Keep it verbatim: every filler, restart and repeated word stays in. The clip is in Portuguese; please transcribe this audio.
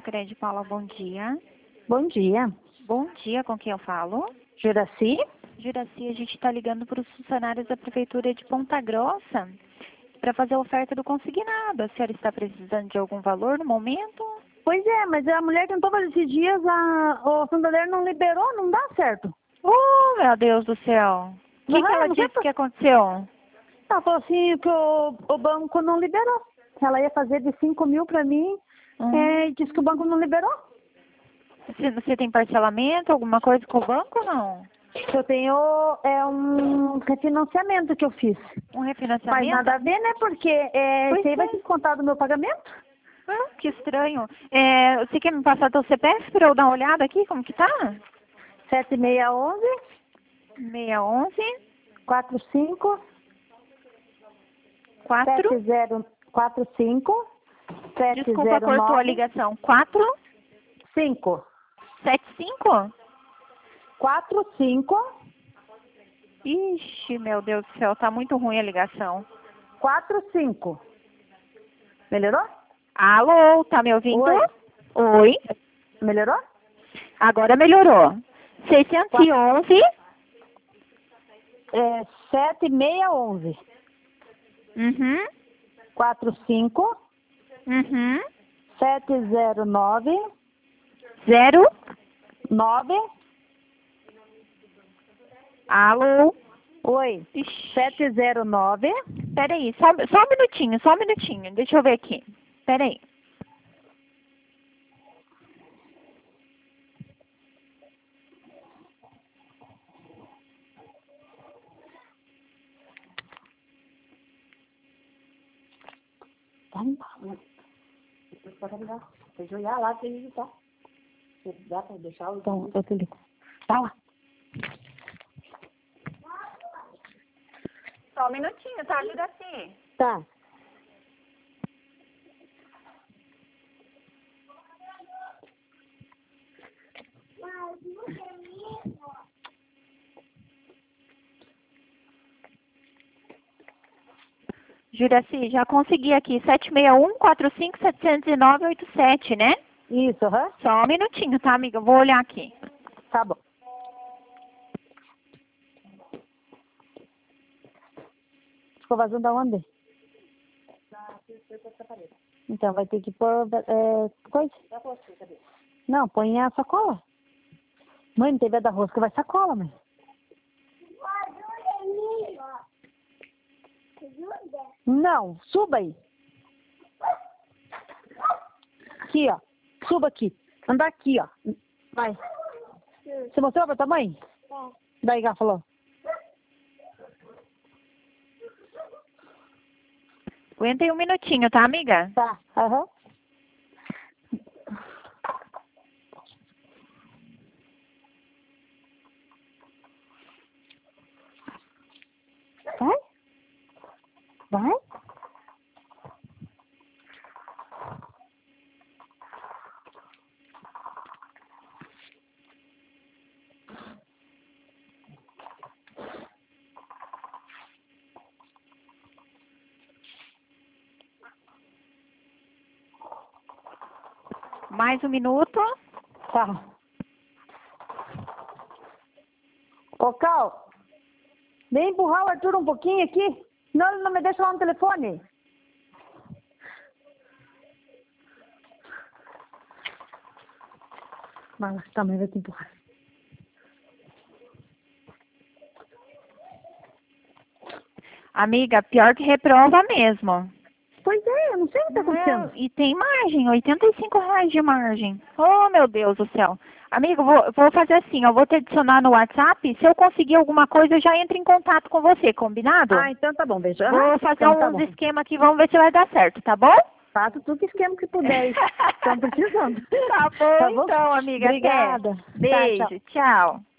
Crédito de Paula, bom dia. Bom dia. Bom dia, com quem eu falo? Juraci? Juraci, a gente está ligando para os funcionários da Prefeitura de Ponta Grossa para fazer a oferta do consignado. A senhora está precisando de algum valor no momento? Pois é, mas a mulher tentou fazer esses dias, a, o Santander não liberou, não dá certo. Oh, meu Deus do céu. O que, Aham, que ela não sei disse por- que aconteceu? Ela falou assim que o, o banco não liberou. Ela ia fazer de cinco mil para mim Hum. é, e disse que o banco não liberou. Você, você tem parcelamento, alguma coisa com o banco ou não? Eu tenho é, um refinanciamento que eu fiz. Um Faz refinanciamento? nada a ver, né? Porque é, Pois isso aí vai é. ser descontado do meu pagamento. Ah, que estranho. É, você quer me passar teu C P F para eu dar uma olhada aqui, como que tá? sete seis um um, seis onze quatro cinco, quatro. sete zero quatro cinco, sete Desculpa, zero cortou a nove, ligação. quatro cinco. sete cinco? quatro cinco, Ixi, meu Deus do céu, tá muito ruim a ligação. quatro cinco. Melhorou? Alô, tá me ouvindo? Oi. Oi. Melhorou? Agora melhorou. seiscentos e onze. É sete seis um um, Uhum. quatro cinco, Uhum. sete zero nove, Zero. nove. Alô. Oi. Ixi. sete zero nove. Peraí, só, só um minutinho, só um minutinho. Deixa eu ver aqui. Peraí. Tá embora. Depois pode ligar. Você olhar lá, tem que digitar. Se dá pra deixar o... Então, eu te ligo. Tá lá. Só um minutinho, tá? Ajuda assim. Tá. Juraci, já consegui aqui. sete seis um, quatro cinco, sete zero nove, oito sete, né? Isso, aham. Só um minutinho, tá, amiga? Eu vou olhar aqui. Tá bom. Ficou vazando aonde? Então, vai ter que pôr é, coisa. Não, põe a sacola. Mãe, não teve a da rosca, vai sacola, mãe. Não, suba aí. Aqui, ó. Suba aqui. Anda aqui, ó. Vai. Você mostrou pra tua mãe? É. Daí, Gá falou. Aguenta aí um minutinho, tá, amiga? Tá, aham. Vai? Vai? Mais um minuto. Tá. Ô, Cal, vem empurrar o Arthur um pouquinho aqui, senão ele não me deixa lá no telefone. Vai lá, tá, mãe vai te empurrar. Amiga, pior que reprova mesmo. Pois é, eu não sei o que tá acontecendo. Não, e tem margem, oitenta e cinco reais de margem. Oh, meu Deus do céu. Amigo, vou, vou fazer assim, eu vou te adicionar no WhatsApp. Se eu conseguir alguma coisa, eu já entro em contato com você, combinado? Ah, então tá bom, beijo. Vou Aham, fazer então, tá uns bom. esquemas aqui, vamos ver se vai dar certo, tá bom? Faça tudo que esquema que puder. Estão precisando. Tá bom, Tá bom? então, amiga. Obrigada. Até. Beijo, Tá, tchau. tchau.